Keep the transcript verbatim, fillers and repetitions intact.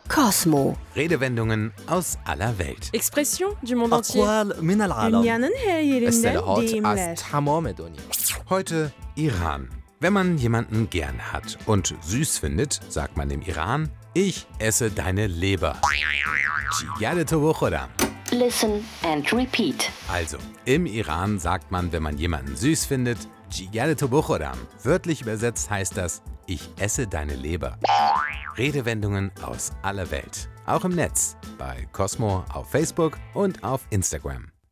Cosmo. Redewendungen aus aller Welt. Expression du monde entier. أقوال من العالم. Dünyanın her yerinden اصطلاحات از deyimler. تمام دنیا. Heute Iran. Wenn man jemanden gern hat und süß findet, sagt man im Iran: Ich esse deine Leber. Jigare to bukhoram. Listen and repeat. Also, im Iran sagt man, wenn man jemanden süß findet: Jigare to bukhoram. Wörtlich übersetzt heißt das: Ich esse deine Leber. Redewendungen aus aller Welt. Auch im Netz. Bei Cosmo auf Facebook und auf Instagram.